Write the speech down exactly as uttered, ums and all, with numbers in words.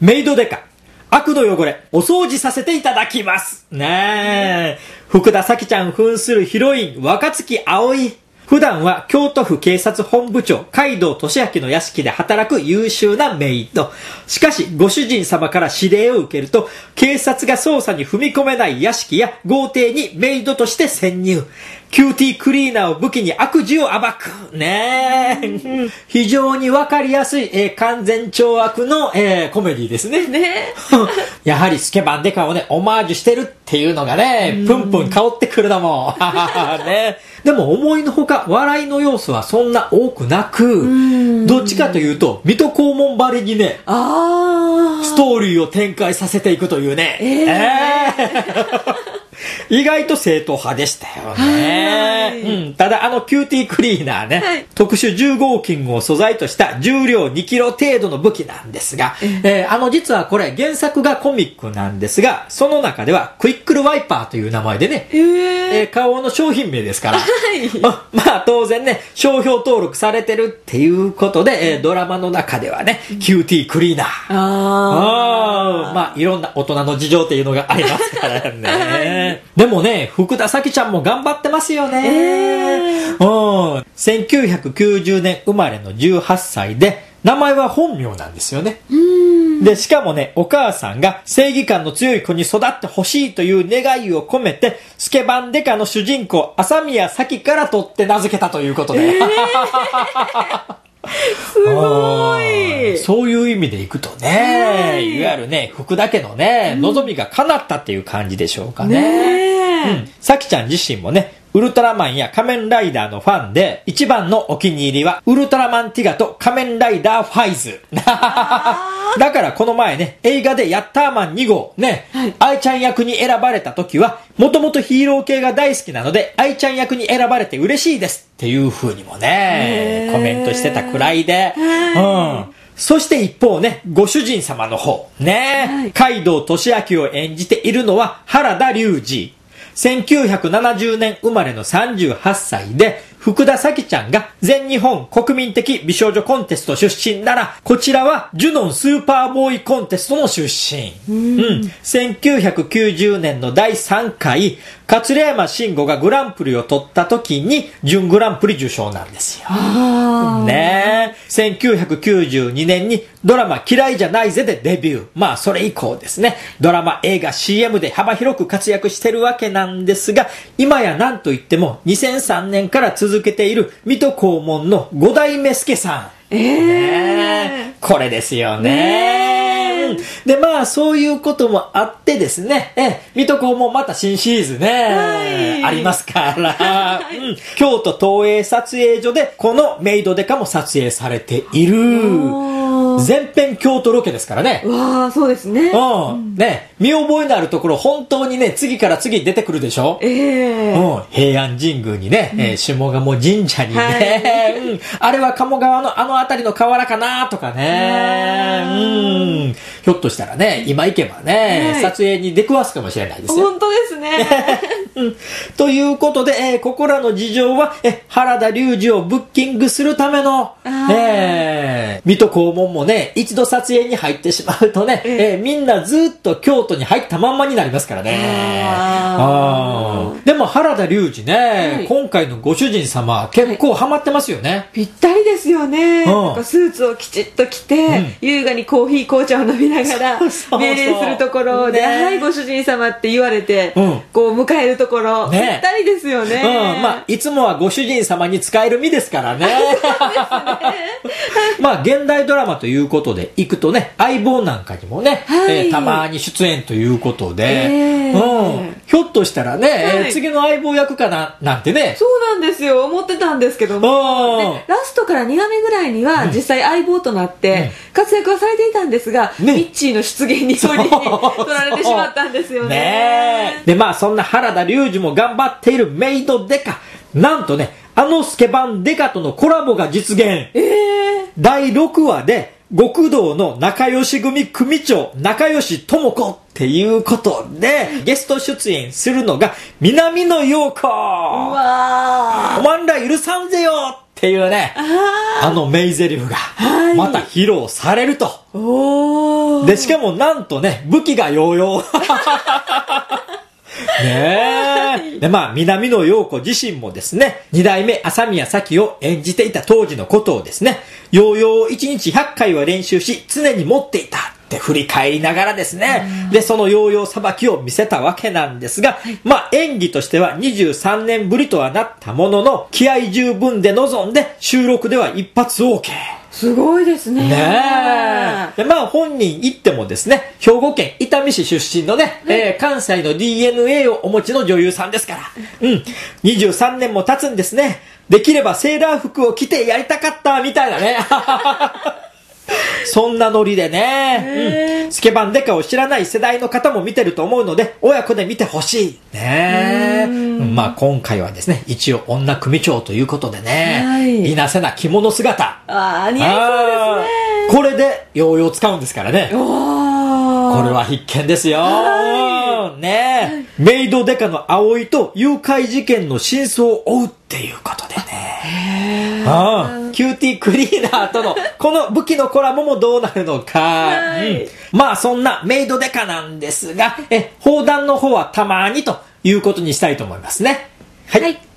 メイドデカ悪の汚れお掃除させていただきますねえ。福田咲ちゃん扮するヒロイン若月葵、普段は京都府警察本部長海道俊明の屋敷で働く優秀なメイド。しかしご主人様から指令を受けると警察が捜査に踏み込めない屋敷や豪邸にメイドとして潜入。キューティークリーナーを武器に悪事を暴くねえ。非常にわかりやすい、えー、完全懲悪の、えー、コメディですね。 ねやはりスケバンデカをねオマージュしてるっていうのがねプンプン香ってくるのもね。でも思いのほか笑いの要素はそんな多くなく、どっちかというと水戸黄門ばりにねあストーリーを展開させていくというね、えーえー意外と正統派でしたよね、うん、ただあのキューティークリーナーね、はい、特殊重合金を素材とした重量にキロ程度の武器なんですが、えー、あの実はこれ原作がコミックなんですが、その中ではクイックルワイパーという名前でね、えーえー、顔の商品名ですから、はい、ま, まあ当然ね商標登録されてるっていうことで、えー、ドラマの中ではねキューティークリーナー、ああまあいろんな大人の事情っていうのがありますからね、はい、でもね福田咲ちゃんも頑張ってますよね、えー、うん、せんきゅうひゃくきゅうじゅうねん生まれのじゅうはっさいで名前は本名なんですよね。うんでしかもねお母さんが正義感の強い子に育ってほしいという願いを込めてスケバンデカの主人公朝宮咲から取って名付けたということで、えーすごい。そういう意味でいくとね、いわゆるね福田家のね、うん、望みが叶ったっていう感じでしょうかね。ねうん、さきちゃん自身もねウルトラマンや仮面ライダーのファンで一番のお気に入りはウルトラマンティガと仮面ライダーファイズだからこの前ね映画でヤッターマンに号ね、はい、愛ちゃん役に選ばれた時はもともとヒーロー系が大好きなので愛ちゃん役に選ばれて嬉しいですっていう風にもねコメントしてたくらいで、うんそして一方ね、ご主人様の方ね、はい、海道俊明を演じているのは原田龍二。せんきゅうひゃくななじゅうねん生まれのさんじゅうはっさいで、福田咲ちゃんが全日本国民的美少女コンテスト出身なら、こちらはジュノンスーパーボーイコンテストの出身。うん、うん、せんきゅうひゃくきゅうじゅうねんのだいさんかい、桂山慎吾がグランプリを取った時に準グランプリ受賞なんですよ。ねえ。せんきゅうひゃくきゅうじゅうにねんにドラマ嫌いじゃないぜでデビュー。まあそれ以降ですね、ドラマ、映画、シーエム で幅広く活躍してるわけなんですが、今や何と言ってもにせんさんねんから続けている水戸黄門のご代目助さん。えー、ね、これですよね。ねでまあそういうこともあってですね、え水戸黄門また新シリーズね、はい、ありますから、はい、うん、京都東映撮影所でこのメイドデカも撮影されている。全編京都ロケですからね。 わあ、そうですね。 うん。ね、見覚えのあるところ本当にね、次から次に出てくるでしょ。ええー。うん。平安神宮にね、うん、えー、下鴨神社にね、はい、うん。あれは鴨川のあの辺りの河原かなとかね。うん。ひょっとしたらね、今行けばね、はい、撮影に出くわすかもしれないですよ。 本当ですね。 うん。ということで、えー、ここらの事情は、え原田龍二をブッキングするための、えー、水戸黄門もね、一度撮影に入ってしまうとね、えー、みんなずっと京都に入ったまんまになりますからね。あでも原田龍二ね、はい、今回のご主人様結構ハマってますよね。はい、 ぴったりですよね。うん、なんかスーツをきちっと着て、うん、優雅にコーヒー紅茶を飲みながら命令するところで、ね、はいご主人様って言われて、うん、こう迎えるところ、ね、ぴったりですよね。 うん、まあいつもはご主人様に使える身ですからね。まあ現代ドラマということでいくとね、相棒なんかにもね、はい、えー、たまに出演ということで、えーうん、ひょっとしたらね、はい、えー、次の相棒役かななんてね。 そうなんですよ、思ってたんですけども、ラストからにわめぐらいには実際相棒となって活躍はされていたんですが、ね、ミッチーの出現に取り取られてしまったんですよね。ねでまあそんな原田龍二も頑張っているメイドデカ、なんとね、あのスケバンデカとのコラボが実現。えー、だいろくわで極道の仲良し組組長仲良し智子っていうことでゲスト出演するのが南野陽子。うわー、おまんら許さんぜよってっていうね、あ, あの名台詞がまた披露されると、はい、でしかもなんとね武器がヨーヨーねえ。で、まあ、南野陽子自身もですね、二代目朝宮咲を演じていた当時のことをですね、ヨーヨーをいちにちひゃっかいは練習し、常に持っていたって振り返りながらですね、で、そのヨーヨーさばきを見せたわけなんですが、まあ、演技としてはにじゅうさんねんぶりとはなったものの、気合十分で臨んで、収録では一発 OK。 すごいですね。 ねえ。で、まあ本人言ってもですね、兵庫県伊丹市出身のね、えー、関西の ディーエヌエー をお持ちの女優さんですから。うん。にじゅうさんねんも経つんですね。できればセーラー服を着てやりたかったみたいなね。そんなノリでね、うん、スケバンデカを知らない世代の方も見てると思うので、親子で見てほしい。ねえ。まあ今回はですね、一応女組長ということでね、はい、いなせな着物姿。 ああ、似合いそうですね。 これでヨーヨー使うんですからね。これは必見ですよ。はい、ねえ。メイドデカの葵と誘拐事件の真相を追うっていうことでね。ああ、キューティークリーナーとのこの武器のコラボもどうなるのか、はい、うん、まあそんなメイドデカなんですが、え砲弾の方はたまにということにしたいと思いますね。はい、はい。